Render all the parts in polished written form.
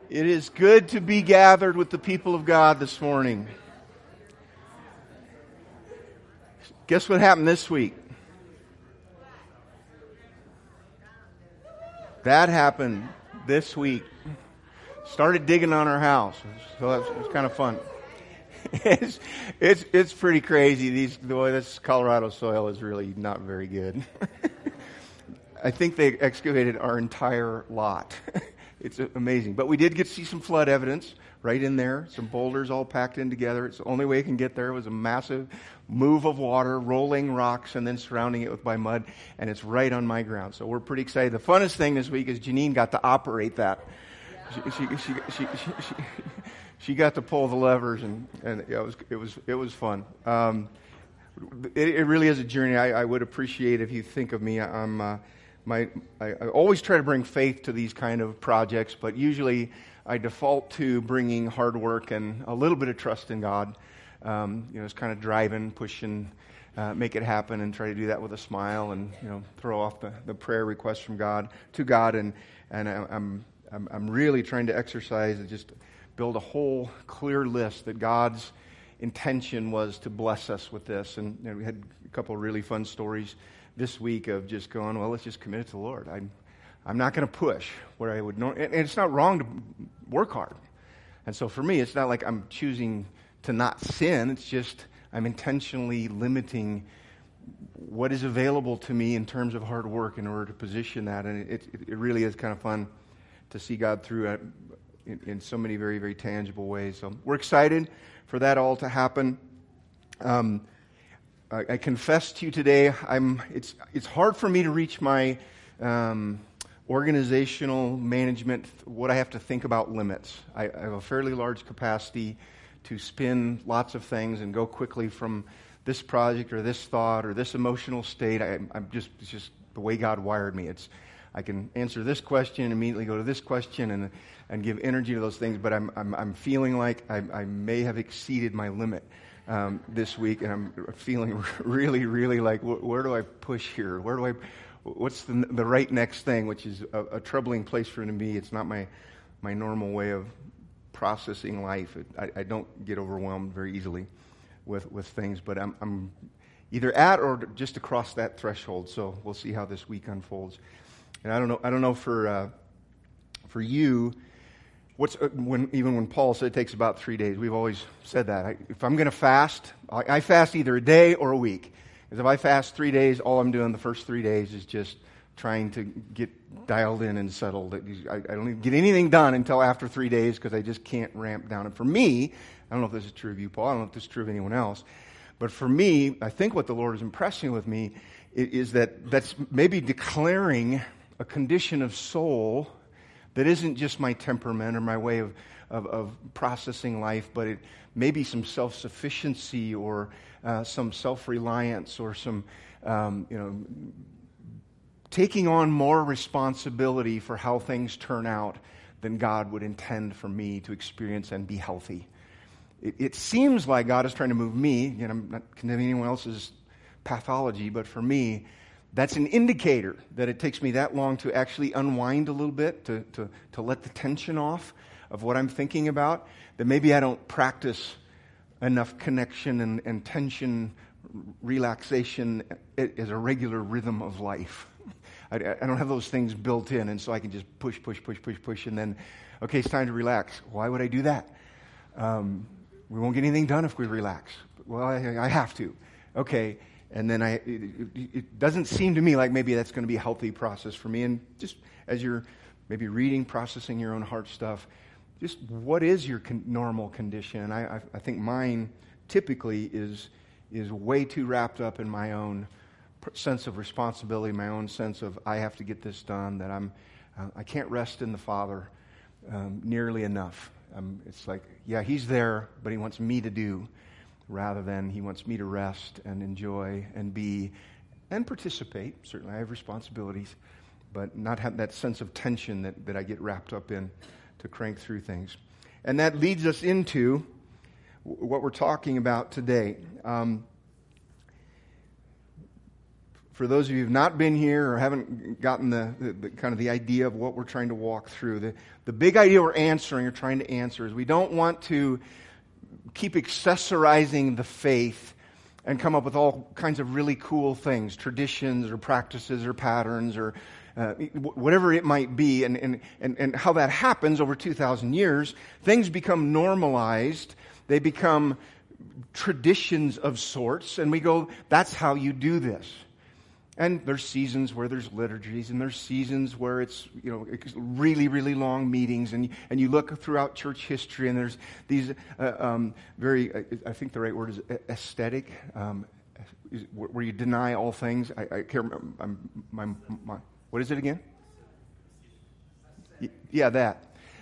It is good to be gathered with the people of God this morning. Guess what happened this week? That happened this week. Started digging on our house, so it was kind of fun. It's pretty crazy. This Colorado soil is really not very good. I think they excavated our entire lot. It's amazing. But we did get to see some flood evidence right in there. Some boulders all packed in together. It's the only way it can get there. It was a massive move of water, rolling rocks, and then surrounding it by mud. And it's right on my ground. So we're pretty excited. The funnest thing this week is Janine got to operate that. She got to pull the levers, and it was fun. It really is a journey. I would appreciate if you think of me. I always try to bring faith to these kind of projects, but usually I default to bringing hard work and a little bit of trust in God. It's kind of driving, pushing, make it happen, and try to do that with a smile, and throw off the prayer requests from God to God, and I'm really trying to exercise and just build a whole clear list that God's intention was to bless us with this, and we had a couple of really fun stories this week of just going, well, let's just commit it to the Lord. I'm not going to push where I would know, and it's not wrong to work hard. And so for me, it's not like I'm choosing to not sin. It's just I'm intentionally limiting what is available to me in terms of hard work in order to position that. And it really is kind of fun to see God through it in so many very, very tangible ways. So we're excited for that all to happen. I confess to you today, it's hard for me to reach my organizational management, what I have to think about limits. I have a fairly large capacity to spin lots of things and go quickly from this project or this thought or this emotional state. It's just the way God wired me. I can answer this question and immediately go to this question and give energy to those things, but I'm feeling like I may have exceeded my limit this week, and I'm feeling really, really like, where do I push here? What's the right next thing, which is a troubling place for me. It's not my normal way of processing life. I don't get overwhelmed very easily with things, but I'm either at or just across that threshold. So we'll see how this week unfolds. And I don't know for you. When Paul said it takes about 3 days, we've always said that. If I'm going to fast, I fast either a day or a week. Because if I fast 3 days, all I'm doing the first 3 days is just trying to get dialed in and settled. I don't even get anything done until after 3 days because I just can't ramp down. And for me, I don't know if this is true of you, Paul. I don't know if this is true of anyone else. But for me, I think what the Lord is impressing with me is that's maybe declaring a condition of soul that isn't just my temperament or my way of processing life, but it may be some self-sufficiency or some self-reliance or some, taking on more responsibility for how things turn out than God would intend for me to experience and be healthy. It seems like God is trying to move me, I'm not condemning anyone else's pathology, but for me, that's an indicator that it takes me that long to actually unwind a little bit, to let the tension off of what I'm thinking about, that maybe I don't practice enough connection and tension, relaxation as a regular rhythm of life. I don't have those things built in, and so I can just push, and then, okay, it's time to relax. Why would I do that? We won't get anything done if we relax. Well, I have to. Okay. And then it doesn't seem to me like maybe that's going to be a healthy process for me. And just as you're maybe reading, processing your own heart stuff, just what is your normal condition? And I think mine typically is way too wrapped up in my own sense of responsibility, my own sense of I have to get this done, that I can't rest in the Father nearly enough. It's like, yeah, He's there, but He wants me to do, rather than He wants me to rest and enjoy and be and participate. Certainly I have responsibilities, but not have that sense of tension that I get wrapped up in to crank through things. And that leads us into what we're talking about today. for those of you who've not been here or haven't gotten the kind of the idea of what we're trying to walk through, the big idea we're answering or trying to answer is we don't want to keep accessorizing the faith and come up with all kinds of really cool things, traditions or practices or patterns or whatever it might be, and how that happens over 2,000 years. Things become normalized. They become traditions of sorts, and we go, that's how you do this. And there's seasons where there's liturgies, and there's seasons where it's, it's really, really long meetings, and you look throughout church history, and there's these very, I think the right word is aesthetic, where you deny all things. I can't remember. What is it again? Yeah, that.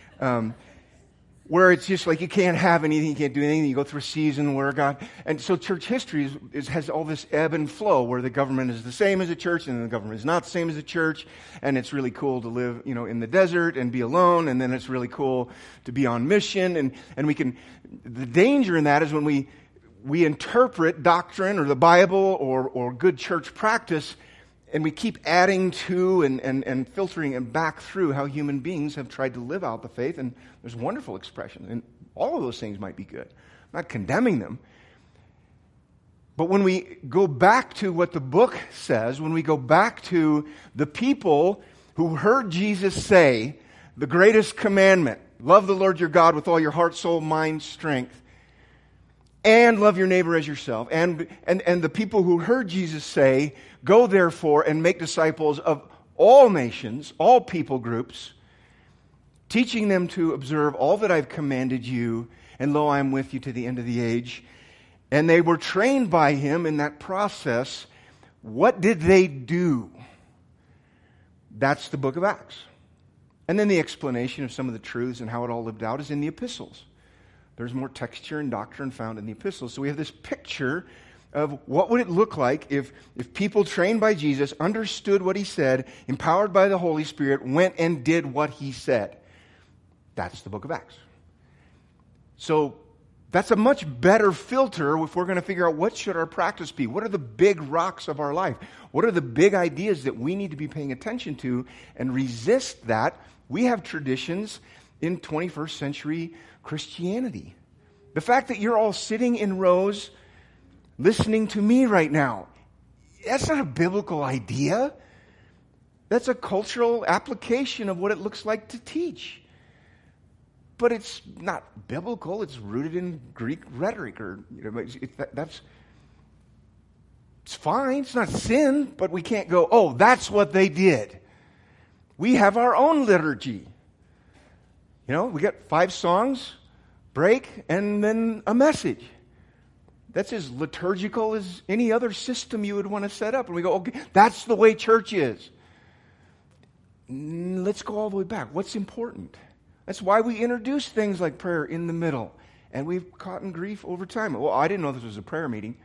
Where it's just like you can't have anything, you can't do anything. You go through a season where God... And so church history has all this ebb and flow where the government is the same as a church and the government is not the same as a church. And it's really cool to live, in the desert and be alone. And then it's really cool to be on mission. And we can... The danger in that is when we interpret doctrine or the Bible or good church practice, and we keep adding to and filtering and back through how human beings have tried to live out the faith. And there's wonderful expression. And all of those things might be good. I'm not condemning them. But when we go back to what the book says, when we go back to the people who heard Jesus say, the greatest commandment, love the Lord your God with all your heart, soul, mind, strength, and love your neighbor as yourself. And the people who heard Jesus say, go therefore and make disciples of all nations, all people groups, teaching them to observe all that I've commanded you, and lo, I am with you to the end of the age. And they were trained by him in that process. What did they do? That's the book of Acts. And then the explanation of some of the truths and how it all lived out is in the epistles. There's more texture and doctrine found in the epistles. So we have this picture of what would it look like if people trained by Jesus, understood what he said, empowered by the Holy Spirit, went and did what he said. That's the book of Acts. So that's a much better filter if we're going to figure out what should our practice be. What are the big rocks of our life? What are the big ideas that we need to be paying attention to and resist that? We have traditions in 21st century Christianity. The fact that you're all sitting in rows listening to me right now, that's not a biblical idea. That's a cultural application of what it looks like to teach. But it's not biblical. It's rooted in Greek rhetoric, or it's fine. It's not sin, but we can't go, oh, that's what they did. We have our own liturgy. We got 5 songs, break, and then a message. That's as liturgical as any other system you would want to set up. And we go, okay, that's the way church is. Let's go all the way back. What's important? That's why we introduce things like prayer in the middle. And we've caught in grief over time. Well, I didn't know this was a prayer meeting.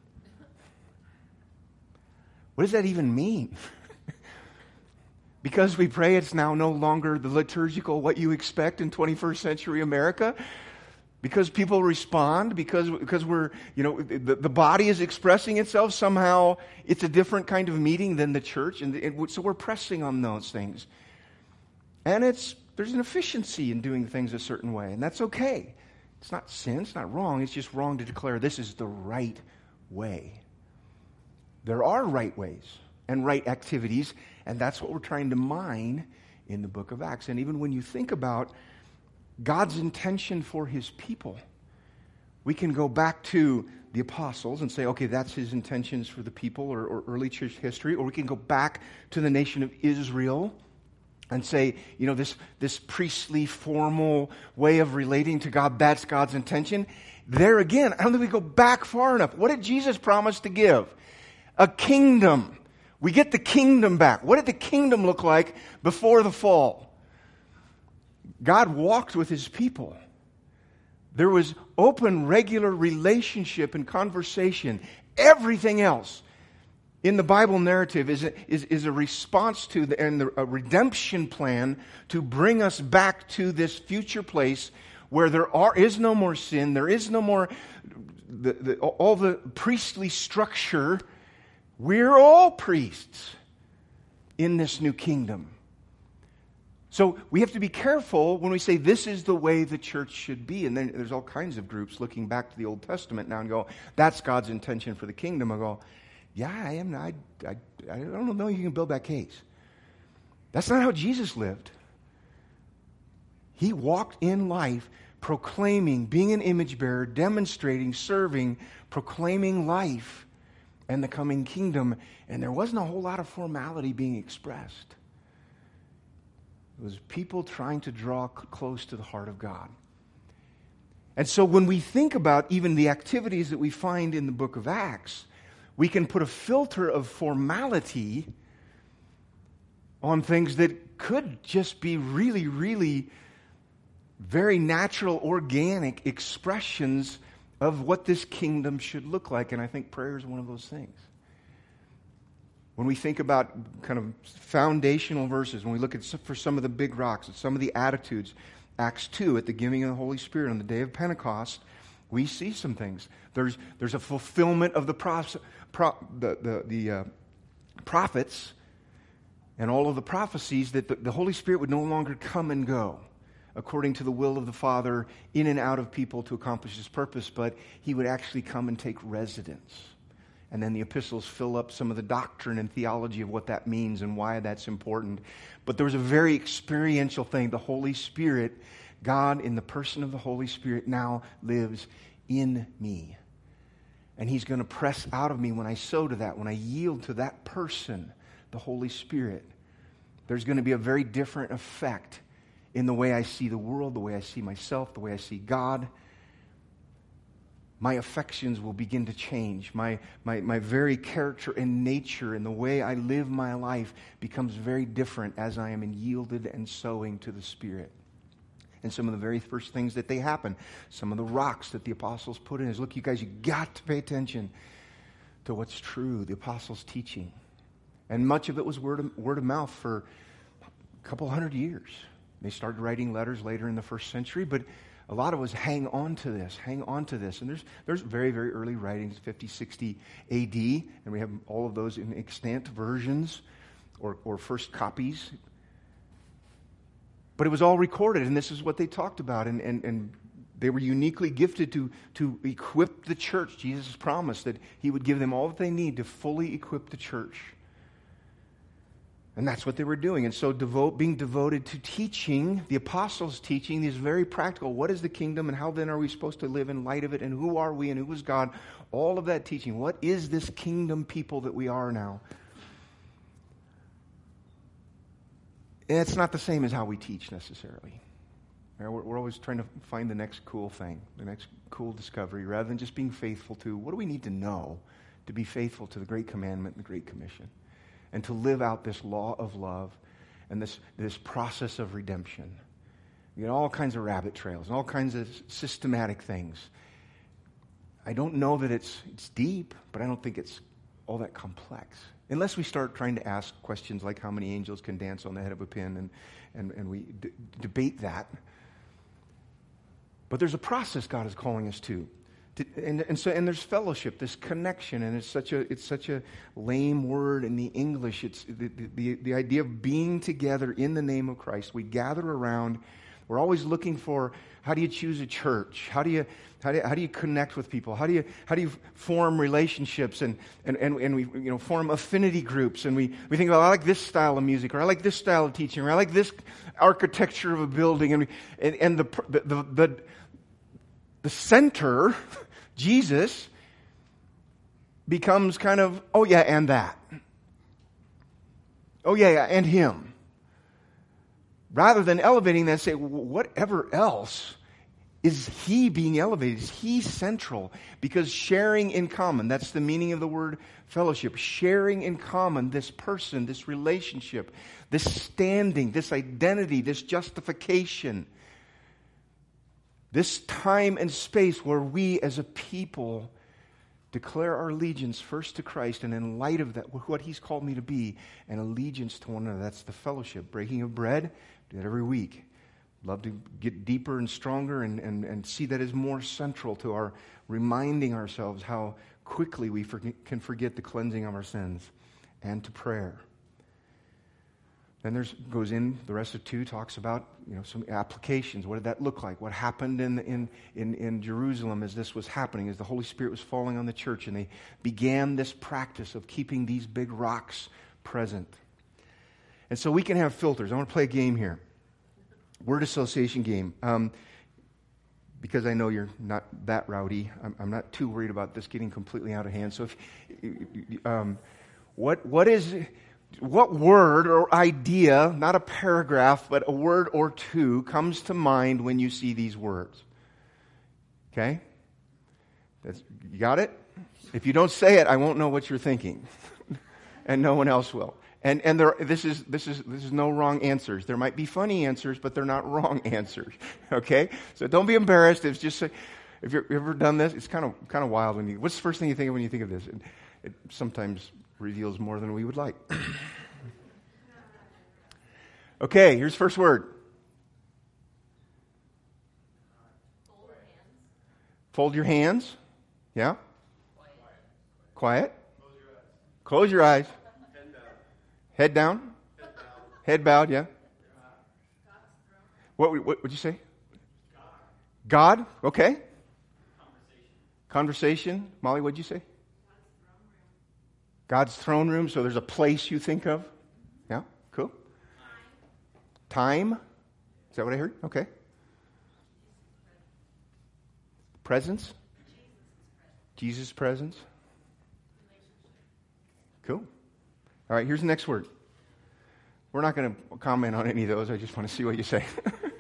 What does that even mean? Because we pray, it's now no longer the liturgical, what you expect in 21st century America. Because people respond, because we're, the body is expressing itself somehow. It's a different kind of meeting than the church. And so we're pressing on those things. And there's an efficiency in doing things a certain way. And that's okay. It's not sin, it's not wrong. It's just wrong to declare this is the right way. There are right ways and right activities. And that's what we're trying to mine in the book of Acts. And even when you think about God's intention for his people, we can go back to the apostles and say, okay, that's his intentions for the people or early church history. Or we can go back to the nation of Israel and say, this priestly, formal way of relating to God, that's God's intention. There again, I don't think we go back far enough. What did Jesus promise to give? A kingdom. We get the kingdom back. What did the kingdom look like before the fall? God walked with his people. There was open, regular relationship and conversation. Everything else in the Bible narrative is a response to a redemption plan to bring us back to this future place where is no more sin, there is no more all the priestly structure. We're all priests in this new kingdom. So we have to be careful when we say this is the way the church should be. And then there's all kinds of groups looking back to the Old Testament now and go, that's God's intention for the kingdom. I go, yeah, I am. I don't know if you can build that case. That's not how Jesus lived. He walked in life proclaiming, being an image bearer, demonstrating, serving, proclaiming life and the coming kingdom. And there wasn't a whole lot of formality being expressed. It was people trying to draw close to the heart of God. And so when we think about even the activities that we find in the book of Acts, we can put a filter of formality on things that could just be really, really very natural, organic expressions of what this kingdom should look like. And I think prayer is one of those things. When we think about kind of foundational verses, when we look at for some of the big rocks, at some of the attitudes, Acts 2, at the giving of the Holy Spirit on the day of Pentecost, we see some things. There's a fulfillment of the prophets and all of the prophecies that the Holy Spirit would no longer come and go according to the will of the Father in and out of people to accomplish His purpose, but He would actually come and take residence. And then the epistles fill up some of the doctrine and theology of what that means and why that's important. But there was a very experiential thing. The Holy Spirit, God in the person of the Holy Spirit now lives in me. And He's going to press out of me when I sow to that, when I yield to that person, the Holy Spirit. There's going to be a very different effect in the way I see the world, the way I see myself, the way I see God. My affections will begin to change. My very character and nature and the way I live my life becomes very different as I am yielded and sowing to the Spirit. And some of the very first things that they happen, some of the rocks that the apostles put in is, look, you guys, you got to pay attention to what's true, the apostles' teaching. And much of it was word of mouth for a couple hundred years. They started writing letters later in the first century, but a lot of it was hang on to this. And there's very, very early writings, 50, 60 AD, and we have all of those in extant versions or first copies. But it was all recorded, and this is what they talked about, and they were uniquely gifted to equip the church. Jesus promised that He would give them all that they need to fully equip the church. And that's what they were doing. And so being devoted to teaching, the apostles' teaching, is very practical. What is the kingdom and how then are we supposed to live in light of it? And who are we and who is God? All of that teaching. What is this kingdom people that we are now? And it's not the same as how we teach necessarily. We're always trying to find the next cool thing, the next cool discovery, rather than just being faithful to what do we need to know to be faithful to the Great Commandment and the Great Commission. And to live out this law of love and this process of redemption. You know, all kinds of rabbit trails and all kinds of systematic things. I don't know that it's deep, but I don't think it's all that complex. Unless we start trying to ask questions like how many angels can dance on the head of a pin and we debate that. But there's a process God is calling us to. And there's fellowship, this connection, and it's such a lame word in the English. It's the idea of being together in the name of Christ. We gather around. We're always looking for how do you choose a church? How do you connect with people? How do you form relationships and we form affinity groups, and we think about, I like this style of music, or I like this style of teaching, or I like this architecture of a building, and the center, Jesus, becomes kind of, oh yeah, and that. Oh yeah, and Him. Rather than elevating that, say, whatever else, is He being elevated? Is He central? Because sharing in common, that's the meaning of the word fellowship. Sharing in common this person, this relationship, this standing, this identity, this justification. This time and space where we as a people declare our allegiance first to Christ, and in light of that, what He's called me to be, an allegiance to one another. That's the fellowship. Breaking of bread, do that every week. Love to get deeper and stronger and see that as more central to our reminding ourselves how quickly we can forget the cleansing of our sins and to prayer. Then the rest of 2 talks about some applications. What did that look like? What happened in Jerusalem as this was happening, as the Holy Spirit was falling on the church, and they began this practice of keeping these big rocks present. And so we can have filters. I want to play a game here. Word association game. Because I know you're not that rowdy, I'm not too worried about this getting completely out of hand. So what word or idea, not a paragraph, but a word or two, comes to mind when you see these words? Okay? You got it? If you don't say it, I won't know what you're thinking. And no one else will. And this is no wrong answers. There might be funny answers, but they're not wrong answers. Okay? So don't be embarrassed. It's just if you've ever done this, it's kind of wild what's the first thing you think of when you think of this? It sometimes reveals more than we would like. Okay, here's the first word. Fold your hands. Yeah? Quiet. Close your eyes. Head down. Head bowed, yeah. What would you say? God, okay. Conversation. Molly, what'd you say? God's throne room. So there's a place you think of. Yeah, cool. Time. Is that what I heard? Okay. Presence. Jesus' presence. Cool. All right, here's the next word. We're not going to comment on any of those. I just want to see what you say.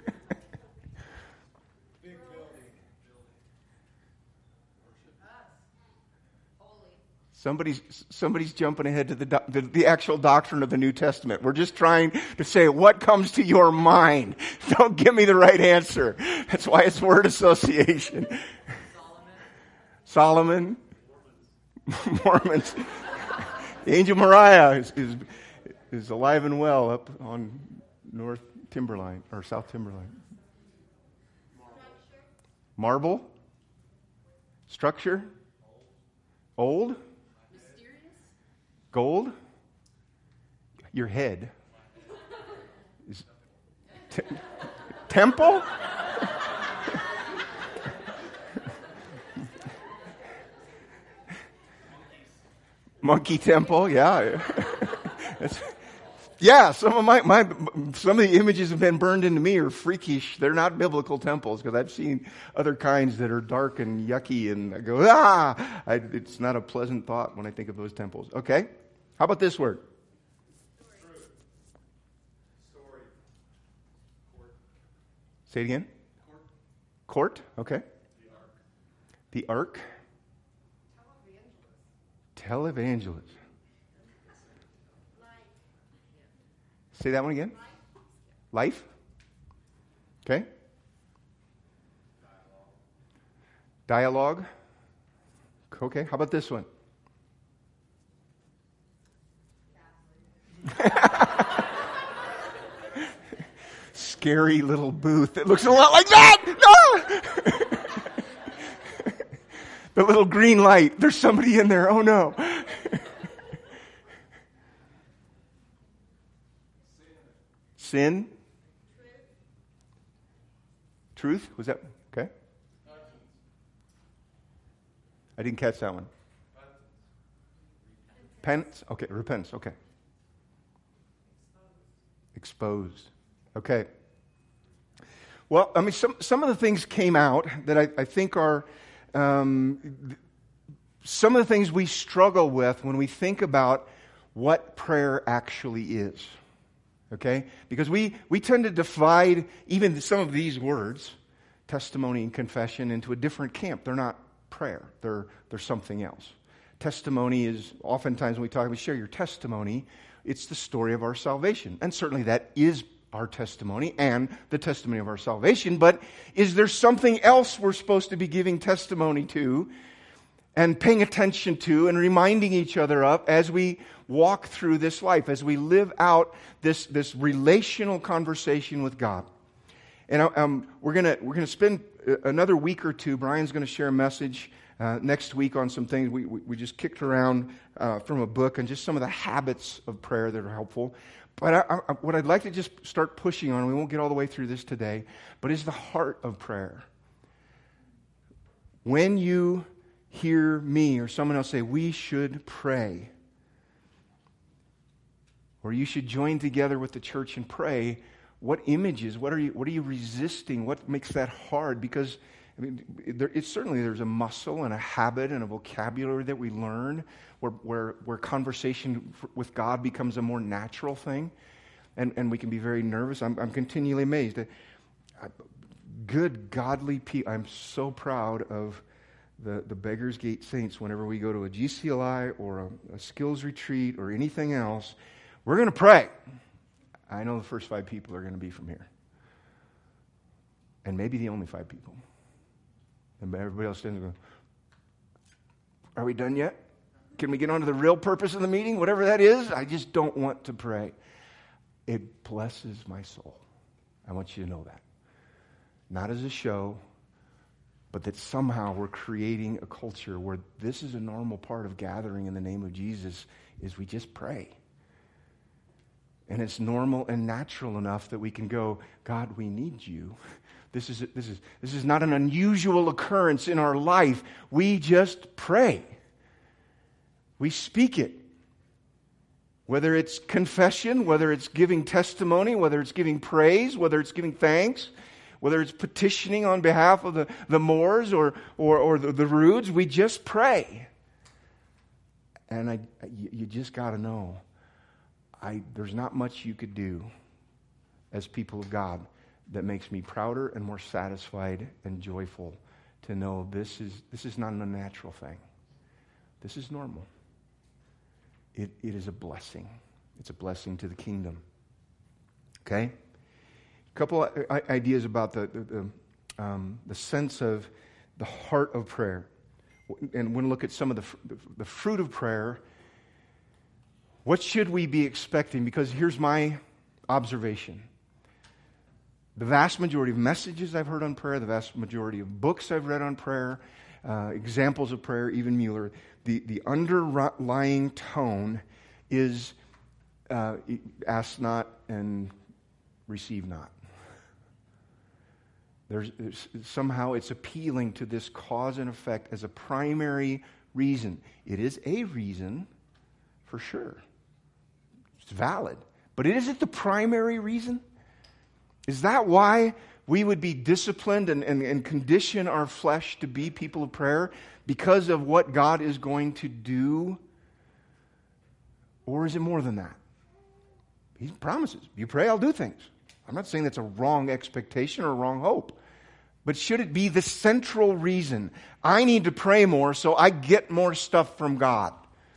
Somebody's jumping ahead to the actual doctrine of the New Testament. We're just trying to say what comes to your mind. Don't give me the right answer. That's why it's word association. Solomon. Mormons. The angel Moriah is alive and well up on North Timberline or South Timberline. Marble. Structure. Old. Gold? Your head. Temple? Monkey temple, yeah. Yeah, some of the images have been burned into me are freakish. They're not biblical temples because I've seen other kinds that are dark and yucky, and I go, it's not a pleasant thought when I think of those temples. Okay, how about this word? Story. Court. Say it again. Court. Okay. The Ark. Televangelist. Say that one again. Life. Okay. Dialogue. Okay. How about this one? Scary little booth that looks a lot like that. No! The little green light. There's somebody in there. Oh no. Sin. Truth. Was that okay? I didn't catch that one. Penance. Okay. Repentance. Okay. Exposed. Okay. Well, I mean, some of the things came out that I think are some of the things we struggle with when we think about what prayer actually is. Okay? Because we tend to divide even some of these words, testimony and confession, into a different camp. They're not prayer. They're something else. Testimony is, oftentimes when we share your testimony, it's the story of our salvation. And certainly that is our testimony and the testimony of our salvation. But is there something else we're supposed to be giving testimony to and paying attention to and reminding each other of as we walk through this life, as we live out this relational conversation with God? And we're gonna spend another week or two. Brian's going to share a message next week on some things. We just kicked around from a book and just some of the habits of prayer that are helpful. But what I'd like to just start pushing on, we won't get all the way through this today, but is the heart of prayer. When you hear me or someone else say, we should pray, or you should join together with the church and pray, what images, what are you resisting? What makes that hard? Because there's a muscle and a habit and a vocabulary that we learn where conversation with God becomes a more natural thing, and we can be very nervous. I'm continually amazed at good, godly people. I'm so proud of the Beggar's Gate Saints. Whenever we go to a GCLI or a skills retreat or anything else, we're going to pray. I know the first 5 people are going to be from here. And maybe the only 5 people. And everybody else stands and goes, are we done yet? Can we get on to the real purpose of the meeting? Whatever that is, I just don't want to pray. It blesses my soul. I want you to know that. Not as a show, but that somehow we're creating a culture where this is a normal part of gathering in the name of Jesus, is we just pray. And it's normal and natural enough that we can go, God, we need you. This is not an unusual occurrence in our life. We just pray. We speak it. Whether it's confession, whether it's giving testimony, whether it's giving praise, whether it's giving thanks, whether it's petitioning on behalf of the Moors or the Roods, we just pray. And you just got to know, there's not much you could do as people of God that makes me prouder and more satisfied and joyful to know this is not an unnatural thing. This is normal. It is a blessing. It's a blessing to the kingdom. Okay? A couple ideas about the sense of the heart of prayer. And we're going to look at some of the fruit of prayer. What should we be expecting? Because here's my observation. The vast majority of messages I've heard on prayer, the vast majority of books I've read on prayer, examples of prayer, even Mueller, the underlying tone is ask not and receive not. There's somehow it's appealing to this cause and effect as a primary reason. It is a reason, for sure. It's valid. But is it the primary reason? Is that why we would be disciplined and condition our flesh to be people of prayer? Because of what God is going to do? Or is it more than that? He promises, you pray, I'll do things. I'm not saying that's a wrong expectation or a wrong hope. But should it be the central reason? I need to pray more so I get more stuff from God.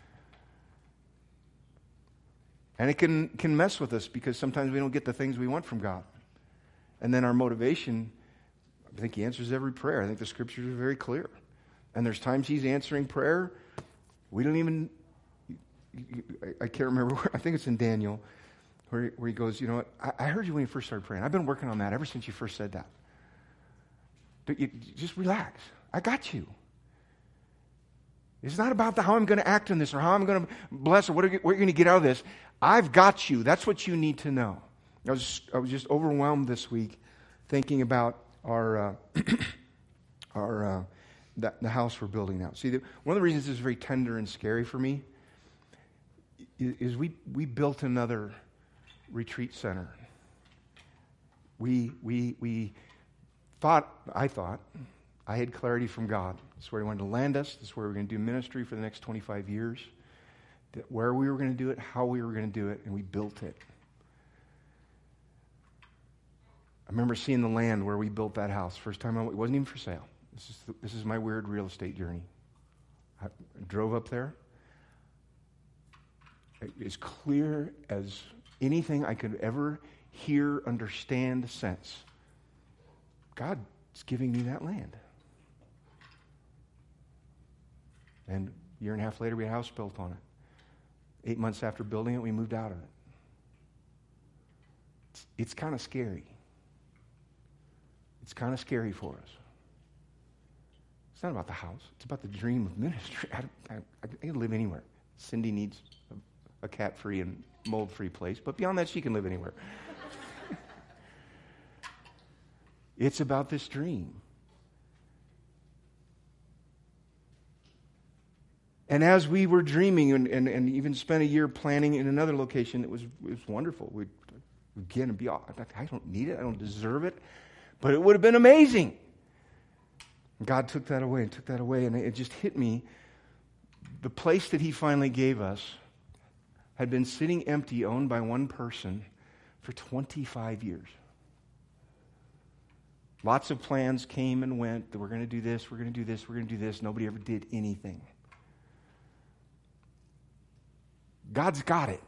And it can mess with us because sometimes we don't get the things we want from God. And then our motivation, I think He answers every prayer. I think the Scriptures are very clear. And there's times He's answering prayer, we don't even, I can't remember where, I think it's in Daniel, where He goes, you know what, I heard you when you first started praying. I've been working on that ever since you first said that. But you just relax. I got you. It's not about how I'm going to act on this or how I'm going to bless or what you're going to get out of this. I've got you. That's what you need to know. I was just overwhelmed this week thinking about the house we're building now. See, one of the reasons this is very tender and scary for me is we built another retreat center. I thought I had clarity from God. This is where He wanted to land us. This is where we're going to do ministry for the next 25 years. Where we were going to do it, how we were going to do it, and we built it. I remember seeing the land where we built that house. First time it wasn't even for sale. This is my weird real estate journey. I drove up there. As clear as anything I could ever hear, understand, sense. God's giving me that land. And a year and a half later, we had a house built on it. 8 months after building it, we moved out of it. It's kind of scary. It's kind of scary for us. not about the house. It's about the dream of ministry. I can live anywhere. Cindy needs a cat-free and mold-free place, but beyond that, she can live anywhere. It's about this dream. And as we were dreaming and even spent a year planning in another location, it was wonderful. We'd again be all, I don't need it, I don't deserve it, but it would have been amazing. God took that away, and it just hit me. The place that He finally gave us had been sitting empty, owned by one person, for 25 years. Lots of plans came and went. That we're going to do this, we're going to do this, we're going to do this. Nobody ever did anything. God's got it.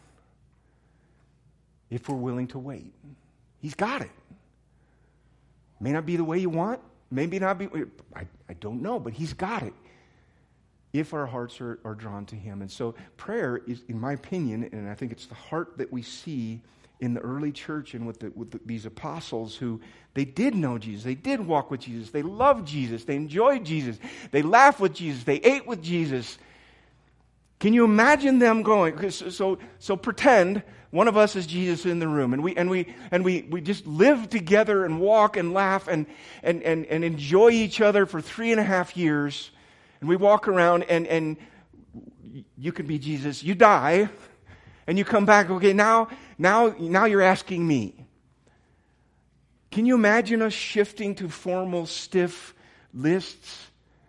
If we're willing to wait. He's got it. May not be the way you want. Maybe not be. I don't know, but He's got it. If our hearts are drawn to Him. And so prayer is, in my opinion, and I think it's the heart that we see in the early church and with these apostles who, they did know Jesus. They did walk with Jesus. They loved Jesus. They enjoyed Jesus. They laughed with Jesus. They ate with Jesus. Can you imagine them going? So pretend one of us is Jesus in the room, and we just live together and walk and laugh and enjoy each other for 3.5 years, and we walk around and you can be Jesus. You die, and you come back. Okay, now you're asking me. Can you imagine us shifting to formal, stiff lists?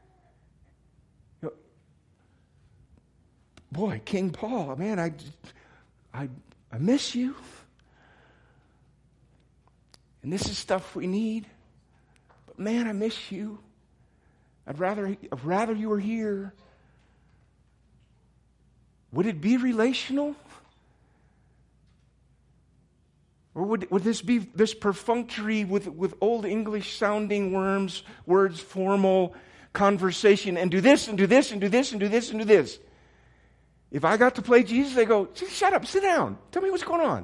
Boy, King Paul, man, I miss you. And this is stuff we need. But man, I miss you. I'd rather you were here. Would it be relational? Or would this be this perfunctory with old English sounding words, formal conversation, and do this and do this and do this and do this and do this? If I got to play Jesus, they go, shut up, sit down. Tell me what's going on.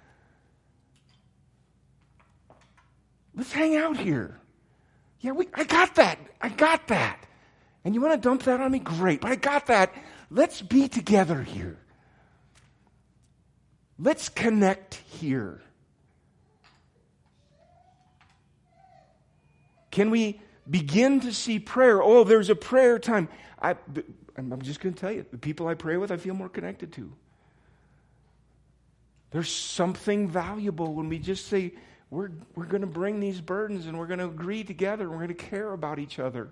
Let's hang out here. Yeah, I got that. And you want to dump that on me? Great, but I got that. Let's be together here. Let's connect here. Can we begin to see prayer? Oh, there's a prayer time. I'm just going to tell you, the people I pray with, I feel more connected to. There's something valuable when we just say, we're going to bring these burdens and we're going to agree together and we're going to care about each other.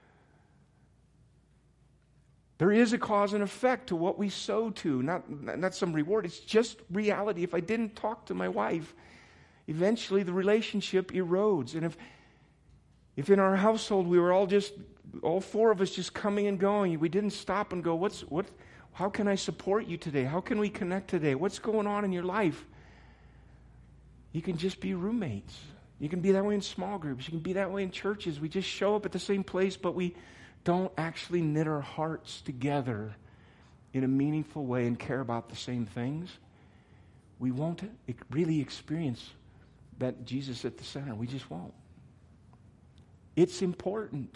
There is a cause and effect to what we sow to, not some reward. It's just reality. If I didn't talk to my wife, eventually the relationship erodes. And if in our household we were all four of us just coming and going, we didn't stop and go, how can I support you today? How can we connect today? What's going on in your life? You can just be roommates. You can be that way in small groups. You can be that way in churches. We just show up at the same place, but we don't actually knit our hearts together in a meaningful way and care about the same things. We won't really experience that Jesus at the center. We just won't. It's important.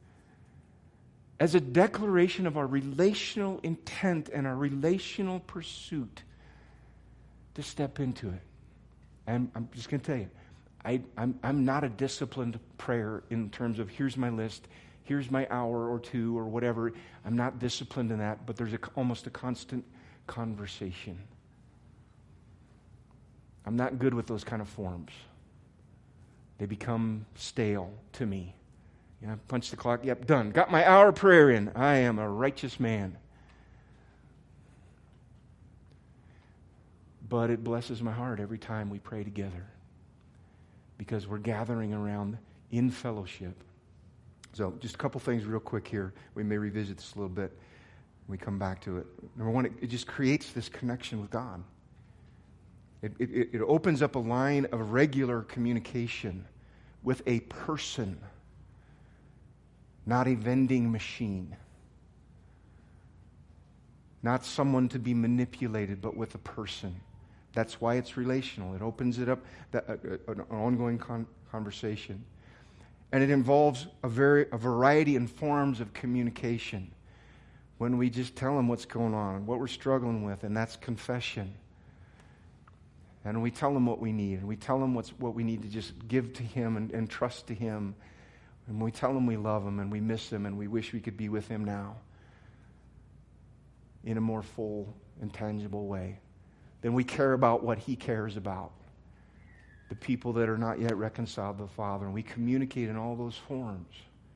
As a declaration of our relational intent and our relational pursuit to step into it. And I'm just going to tell you, I'm not a disciplined prayer in terms of here's my list, here's my hour or two or whatever. I'm not disciplined in that, but there's almost a constant conversation. I'm not good with those kind of forms. They become stale to me. Punch the clock, yep, done. Got my hour prayer in. I am a righteous man. But it blesses my heart every time we pray together because we're gathering around in fellowship. So just a couple things real quick here. We may revisit this a little bit when we come back to it. Number one, it just creates this connection with God. It opens up a line of regular communication with a person, not a vending machine. Not someone to be manipulated, but with a person. That's why it's relational. It opens it up, an ongoing conversation. And it involves a variety and forms of communication. When we just tell Him what's going on, what we're struggling with, and that's confession. And we tell Him what we need, and we tell Him what we need to just give to Him and trust to Him. And we tell Him we love Him and we miss Him and we wish we could be with Him now in a more full and tangible way. Then we care about what He cares about. The people that are not yet reconciled to the Father. And we communicate in all those forms.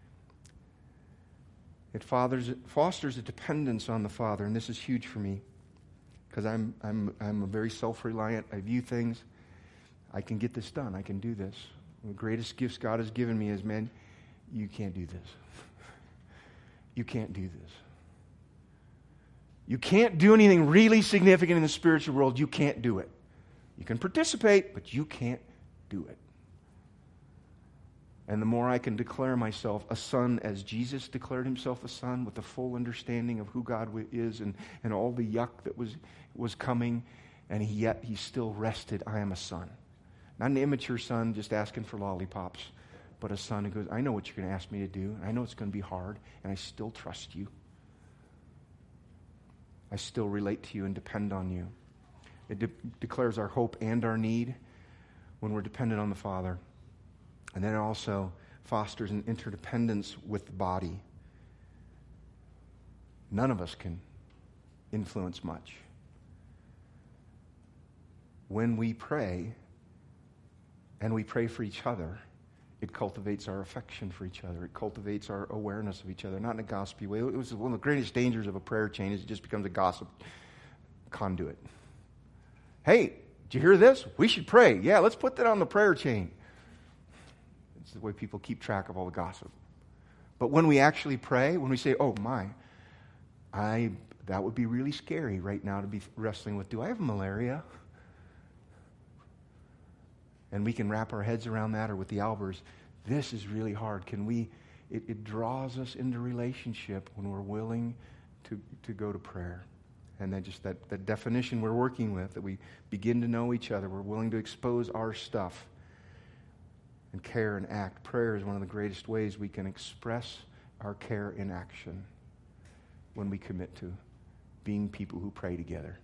It fosters a dependence on the Father. And this is huge for me. Because I'm a very self-reliant. I view things. I can get this done. I can do this. One of the greatest gifts God has given me is, man, you can't do this. You can't do this. You can't do anything really significant in the spiritual world. You can't do it. You can participate, but you can't do it. And the more I can declare myself a son as Jesus declared Himself a son, with the full understanding of who God is and all the yuck that was coming, and yet He still rested, I am a son. Not an immature son just asking for lollipops, but a son who goes, I know what you're going to ask me to do, and I know it's going to be hard, and I still trust you. I still relate to you and depend on you. It declares our hope and our need when we're dependent on the Father. And then it also fosters an interdependence with the body. None of us can influence much. When we pray, and we pray for each other, it cultivates our affection for each other. It cultivates our awareness of each other, not in a gossipy way. It was one of the greatest dangers of a prayer chain is it just becomes a gossip conduit. Hey, did you hear this? We should pray. Yeah, let's put that on the prayer chain. It's the way people keep track of all the gossip. But when we actually pray, when we say, oh my, that would be really scary right now to be wrestling with, do I have malaria? And we can wrap our heads around that, or with the Albers, this is really hard. It draws us into relationship when we're willing to go to prayer. And then just that definition we're working with, that we begin to know each other. We're willing to expose our stuff and care and act. Prayer is one of the greatest ways we can express our care in action when we commit to being people who pray together.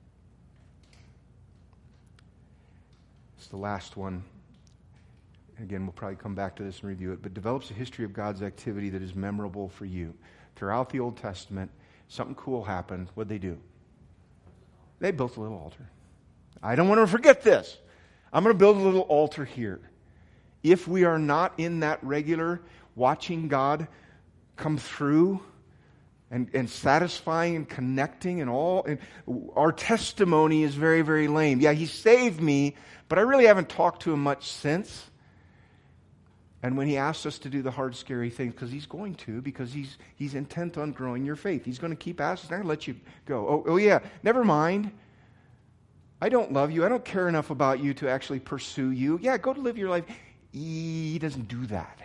It's the last one. Again, we'll probably come back to this and review it, but develops a history of God's activity that is memorable for you. Throughout the Old Testament, something cool happened. What'd they do? They built a little altar. I don't want to forget this. I'm going to build a little altar here. If we are not in that regular watching God come through and satisfying and connecting and all, and our testimony is very, very lame. Yeah, He saved me, but I really haven't talked to Him much since. And when He asks us to do the hard, scary things, because He's going to, because He's intent on growing your faith. He's going to keep asking, I'm going to let you go. Oh yeah, never mind. I don't love you. I don't care enough about you to actually pursue you. Yeah, go to live your life. He doesn't do that.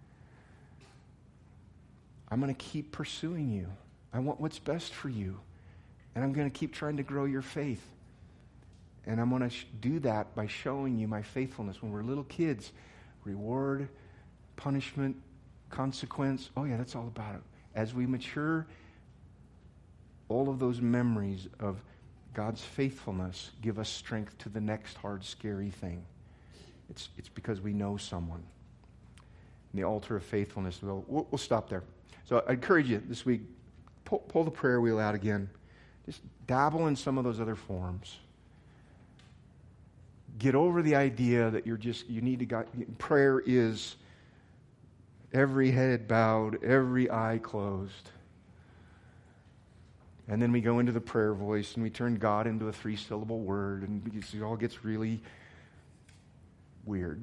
I'm going to keep pursuing you. I want what's best for you. And I'm going to keep trying to grow your faith. And I'm going to do that by showing you my faithfulness. When we're little kids, reward, punishment, consequence. Oh yeah, that's all about it. As we mature, all of those memories of God's faithfulness give us strength to the next hard, scary thing. It's because we know someone. And the altar of faithfulness, we'll stop there. So I encourage you this week, pull the prayer wheel out again. Just dabble in some of those other forms. Get over the idea that you need to God. Prayer is every head bowed, every eye closed. And then we go into the prayer voice and we turn God into a 3-syllable word, and it all gets really weird.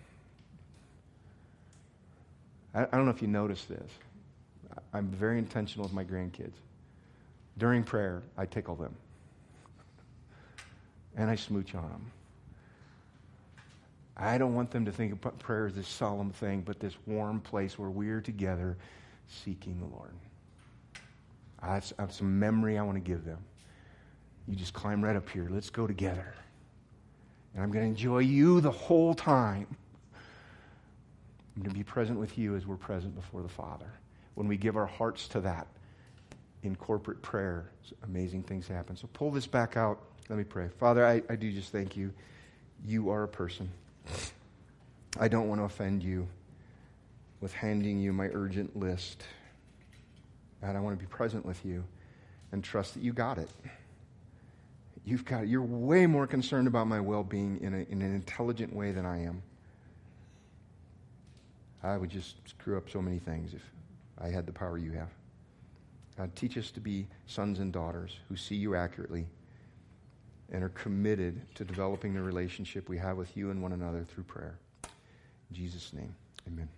I don't know if you notice this. I'm very intentional with my grandkids. During prayer, I tickle them. And I smooch on them. I don't want them to think of prayer as this solemn thing, but this warm place where we're together seeking the Lord. I have some memory I want to give them. You just climb right up here. Let's go together. And I'm going to enjoy you the whole time. and to be present with you as we're present before the Father. When we give our hearts to that in corporate prayer, amazing things happen. So pull this back out. Let me pray. Father, I do just thank you. You are a person. I don't want to offend you with handing you my urgent list. God, I want to be present with you and trust that you got it. You've got it. You're way more concerned about my well-being in an intelligent way than I am. I would just screw up so many things if I had the power you have. God, teach us to be sons and daughters who see you accurately and are committed to developing the relationship we have with you and one another through prayer. In Jesus' name, amen.